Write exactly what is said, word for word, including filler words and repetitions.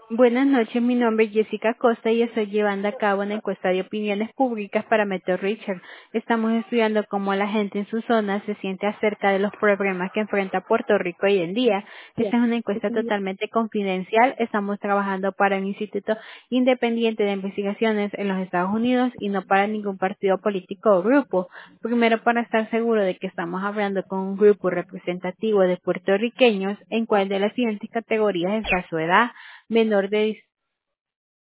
Buenas noches, mi nombre es Jessica Costa y estoy llevando a cabo una encuesta de opiniones públicas para Metro Richard. Estamos estudiando cómo la gente en su zona se siente acerca de los problemas que enfrenta Puerto Rico hoy en día. Esta es una encuesta totalmente confidencial. Estamos trabajando para un instituto independiente de investigaciones en los Estados Unidos y no para ningún partido político o grupo. Primero, para estar seguro de que estamos hablando con un grupo representativo de puertorriqueños, en cuál de las siguientes categorías está su edad: menor de